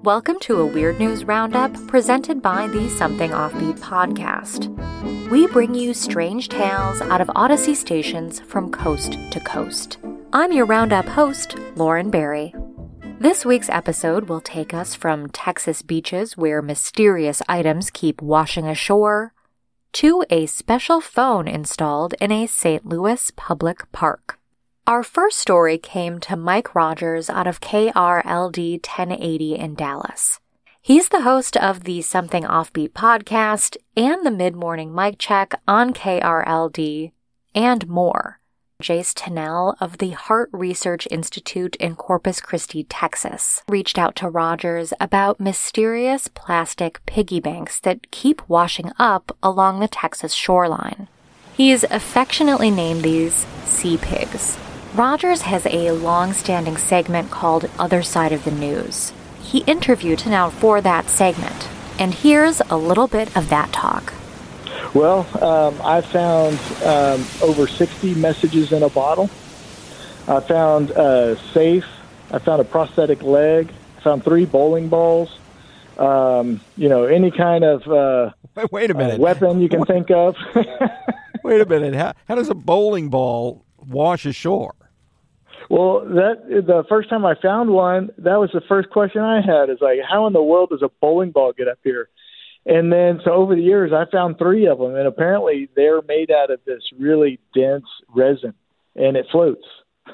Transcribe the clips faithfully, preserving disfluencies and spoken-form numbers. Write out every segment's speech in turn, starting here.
Welcome to a Weird News Roundup presented by the Something Offbeat podcast. We bring you strange tales out of Odyssey stations from coast to coast. I'm your Roundup host, Lauren Barry. This week's episode will take us from Texas beaches where mysterious items keep washing ashore to a special phone installed in a Saint Louis public park. Our first story came to Mike Rogers out of K R L D ten eighty in Dallas. He's the host of the Something Offbeat podcast and the Mid-Morning Mic Check on K R L D, and more. Jace Tennell of the Heart Research Institute in Corpus Christi, Texas, reached out to Rogers about mysterious plastic piggy banks that keep washing up along the Texas shoreline. He's affectionately named these sea pigs. Rogers has a long-standing segment called Other Side of the News. He interviewed Tennell for that segment, and here's a little bit of that talk. Well, um, I found um, over sixty messages in a bottle. I found a safe. I found a prosthetic leg. I found three bowling balls. Um, you know, any kind of uh, wait, wait a minute. Uh, weapon you can think of. Wait a minute. How, how does a bowling ball wash ashore? Well, that the first time I found one, that was the first question I had. Is like, how in the world does a bowling ball get up here? And then, so over the years, I found three of them, and apparently they're made out of this really dense resin, and it floats.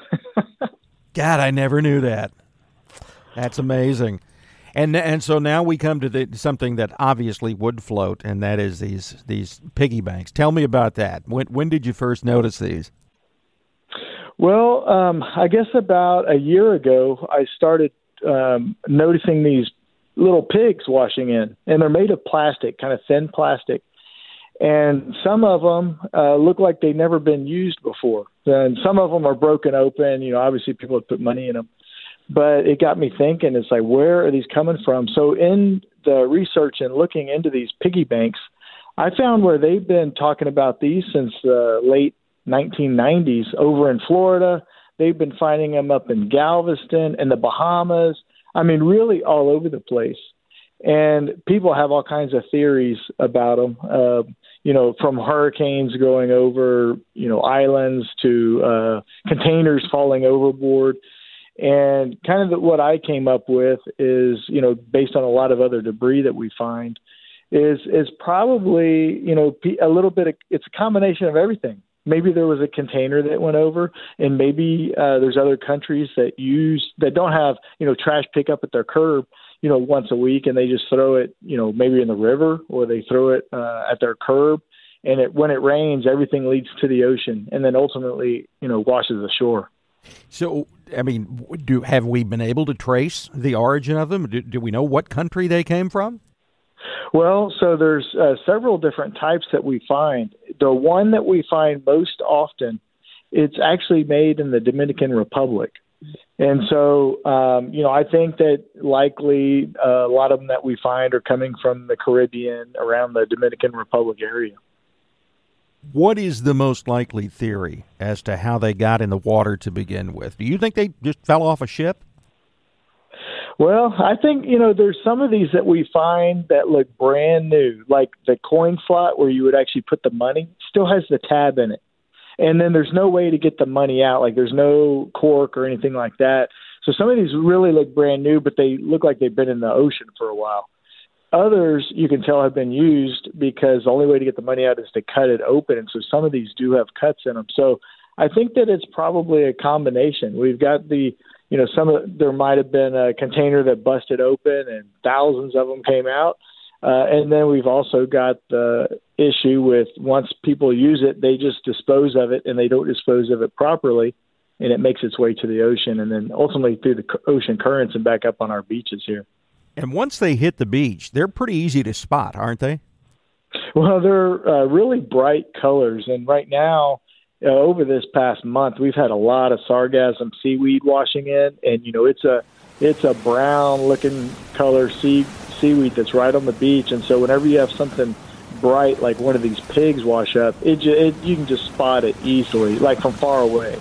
God, I never knew that. That's amazing. And and so now we come to the, something that obviously would float, and that is these these piggy banks. Tell me about that. When when did you first notice these? Well, um, I guess about a year ago, I started um, noticing these little pigs washing in, and they're made of plastic, kind of thin plastic. And some of them uh, look like they've never been used before. And some of them are broken open. You know, obviously people have put money in them. But it got me thinking, it's like, where are these coming from? So in the research and looking into these piggy banks, I found where they've been talking about these since the late nineteen nineties over in Florida. They've been finding them up in Galveston and the Bahamas. I mean, really all over the place. And people have all kinds of theories about them, uh, you know, from hurricanes going over, you know, islands to uh, containers falling overboard. And kind of the, what I came up with is, you know, based on a lot of other debris that we find, is is probably, you know, a little bit of, it's a combination of everything. Maybe there was a container that went over, and maybe uh, there's other countries that use that don't have, you know, trash pickup at their curb, you know, once a week, and they just throw it, you know, maybe in the river, or they throw it uh, at their curb, and it, when it rains, everything leads to the ocean, and then ultimately, you know, washes ashore. So, I mean, do have we been able to trace the origin of them? Do, do we know what country they came from? Well, so there's uh, several different types that we find. The one that we find most often, it's actually made in the Dominican Republic. And so, um, you know, I think that likely uh, a lot of them that we find are coming from the Caribbean around the Dominican Republic area. What is the most likely theory as to how they got in the water to begin with? Do you think they just fell off a ship? Well, I think, you know, there's some of these that we find that look brand new, like the coin slot where you would actually put the money, still has the tab in it. And then there's no way to get the money out, like there's no cork or anything like that. So some of these really look brand new, but they look like they've been in the ocean for a while. Others, you can tell, have been used because the only way to get the money out is to cut it open. And so some of these do have cuts in them. So I think that it's probably a combination. We've got the, you know, some of there might have been a container that busted open and thousands of them came out. Uh, and then we've also got the issue with once people use it, they just dispose of it, and they don't dispose of it properly, and it makes its way to the ocean and then ultimately through the ocean currents and back up on our beaches here. And once they hit the beach, they're pretty easy to spot, aren't they? Well, they're uh, really bright colors, and right now, Uh, over this past month, we've had a lot of sargassum seaweed washing in, and you know it's a it's a brown-looking color sea seaweed that's right on the beach. And so, whenever you have something bright like one of these pigs wash up, it, it you can just spot it easily, like from far away.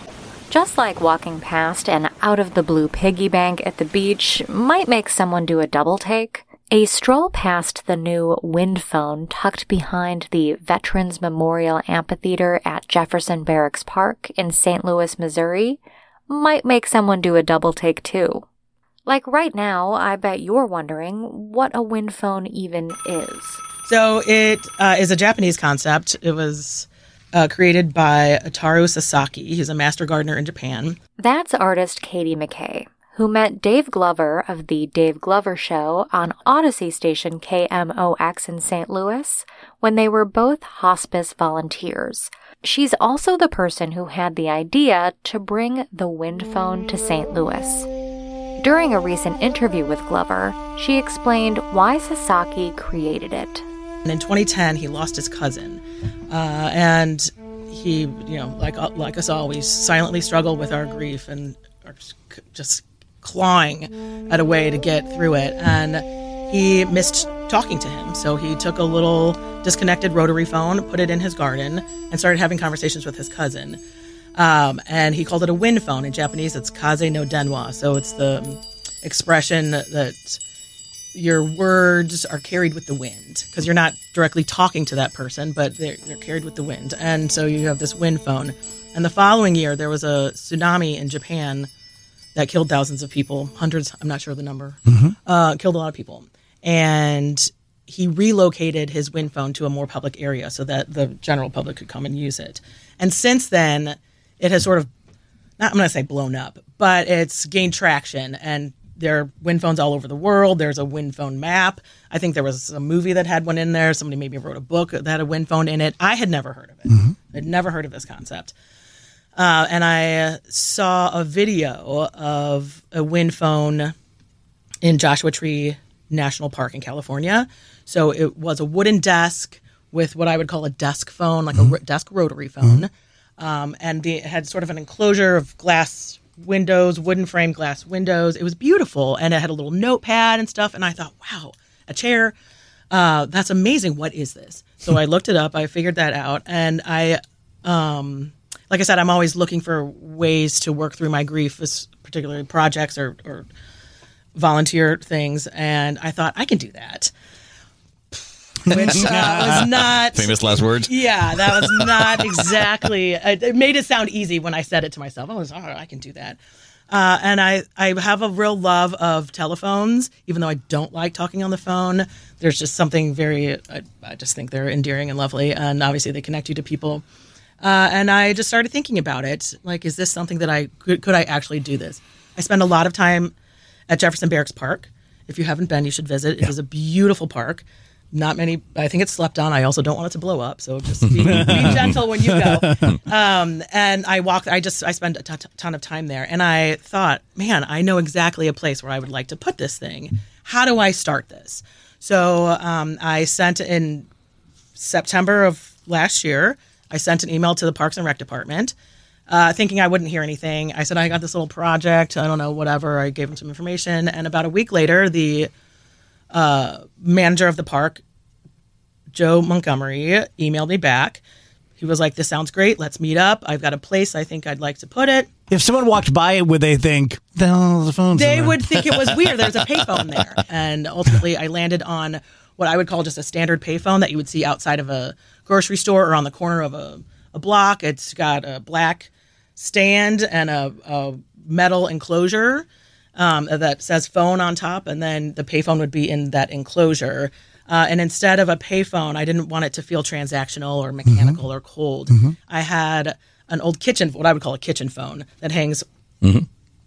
Just like walking past an out-of-the-blue piggy bank at the beach might make someone do a double take, a stroll past the new wind phone tucked behind the Veterans Memorial Amphitheater at Jefferson Barracks Park in Saint Louis, Missouri, might make someone do a double take too. Like right now, I bet you're wondering what a wind phone even is. So it uh, is a Japanese concept. It was uh, created by Ataru Sasaki. He's a master gardener in Japan. That's artist Katie McKay, who met Dave Glover of the Dave Glover Show on Odyssey station K M O X in Saint Louis when they were both hospice volunteers. She's also the person who had the idea to bring the wind phone to Saint Louis. During a recent interview with Glover, she explained why Sasaki created it. And in twenty ten, he lost his cousin, uh, and he, you know, like like us all, we silently struggle with our grief and are just clawing at a way to get through it. And he missed talking to him, so he took a little disconnected rotary phone, put it in his garden, and started having conversations with his cousin. Um, and he called it a wind phone. In Japanese, it's kaze no denwa, so it's the expression that your words are carried with the wind, because you're not directly talking to that person, but they're, they're carried with the wind. And so you have this wind phone. And the following year, there was a tsunami in Japan that killed thousands of people, hundreds, I'm not sure of the number, mm-hmm. uh, killed a lot of people. And he relocated his wind phone to a more public area so that the general public could come and use it. And since then, it has sort of, not, I'm going to say blown up, but it's gained traction, and there are wind phones all over the world. There's a wind phone map. I think there was a movie that had one in there. Somebody maybe wrote a book that had a wind phone in it. I had never heard of it. Mm-hmm. I'd never heard of this concept. Uh, and I saw a video of a wind phone in Joshua Tree National Park in California. So it was a wooden desk with what I would call a desk phone, like mm-hmm. a r- desk rotary phone. Mm-hmm. Um, and the, it had sort of an enclosure of glass windows, wooden frame glass windows. It was beautiful. And it had a little notepad and stuff. And I thought, wow, a chair. Uh, that's amazing. What is this? So I looked it up. I figured that out. And I, um, like I said, I'm always looking for ways to work through my grief, particularly projects or, or volunteer things. And I thought, I can do that. Which uh, was not... Famous last words? Yeah, that was not exactly... It made it sound easy when I said it to myself. I was, oh, I can do that. Uh, and I, I have a real love of telephones, even though I don't like talking on the phone. There's just something very... I, I just think they're endearing and lovely, and obviously they connect you to people. Uh, and I just started thinking about it. Like, is this something that I... Could, could I actually do this? I spend a lot of time at Jefferson Barracks Park. If you haven't been, you should visit. It yeah. is a beautiful park. Not many, I think it's slept on. I also don't want it to blow up. So just be, be gentle when you go. Um, and I walked, I just, I spent a t- ton of time there. And I thought, man, I know exactly a place where I would like to put this thing. How do I start this? So um, I sent in September of last year, I sent an email to the Parks and Rec Department, uh, thinking I wouldn't hear anything. I said, I got this little project. I don't know, whatever. I gave them some information. And about a week later, the Uh, manager of the park, Joe Montgomery, emailed me back. He was like, this sounds great. Let's meet up. I've got a place I think I'd like to put it. If someone walked by it, would they think, oh, the phone's They there. would think it was weird. There's a payphone there. And ultimately, I landed on what I would call just a standard payphone that you would see outside of a grocery store or on the corner of a, a block. It's got a black stand and a, a metal enclosure Um, that says phone on top, and then the payphone would be in that enclosure. Uh, and instead of a payphone, I didn't want it to feel transactional or mechanical mm-hmm. or cold. Mm-hmm. I had an old kitchen, what I would call a kitchen phone, that hangs mm-hmm.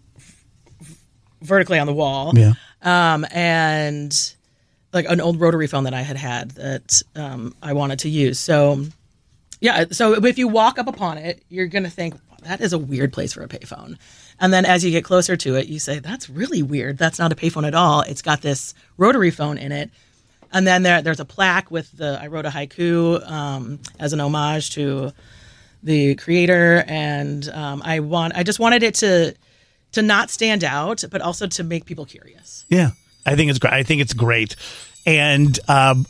v- vertically on the wall. Yeah. Um, and like an old rotary phone that I had had that um, I wanted to use. So, yeah, so if you walk up upon it, you're going to think, that is a weird place for a payphone. And then as you get closer to it, you say, that's really weird. That's not a payphone at all. It's got this rotary phone in it. And then there, there's a plaque with the, I wrote a haiku um, as an homage to the creator. And um, I want, I just wanted it to, to not stand out, but also to make people curious. Yeah, I think it's great. I think it's great. And um,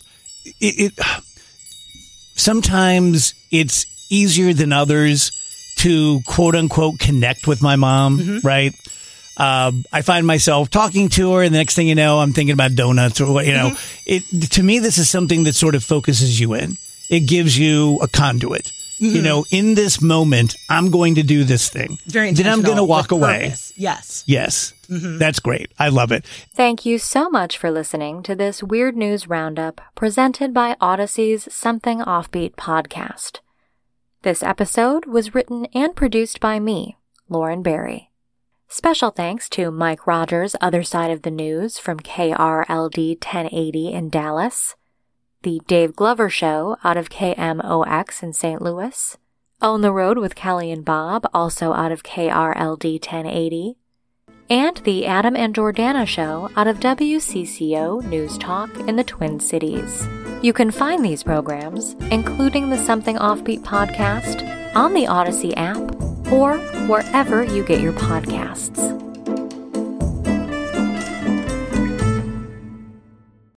it, it sometimes it's easier than others to quote unquote connect with my mom, mm-hmm. right? Um, I find myself talking to her, and the next thing you know, I'm thinking about donuts or what, you know. Mm-hmm. It to me, this is something that sort of focuses you in. It gives you a conduit. Mm-hmm. You know, in this moment, I'm going to do this thing. Very then I'm going to walk away. Purpose. Yes. Yes. Mm-hmm. That's great. I love it. Thank you so much for listening to this Weird News Roundup presented by Odyssey's Something Offbeat podcast. This episode was written and produced by me, Lauren Barry. Special thanks to Mike Rogers' Other Side of the News from K R L D ten eighty in Dallas, The Dave Glover Show out of K M O X in Saint Louis, On the Road with Kelly and Bob, also out of K R L D ten eighty, and The Adam and Jordana Show out of W C C O News Talk in the Twin Cities. You can find these programs, including the Something Offbeat podcast, on the Odyssey app or wherever you get your podcasts.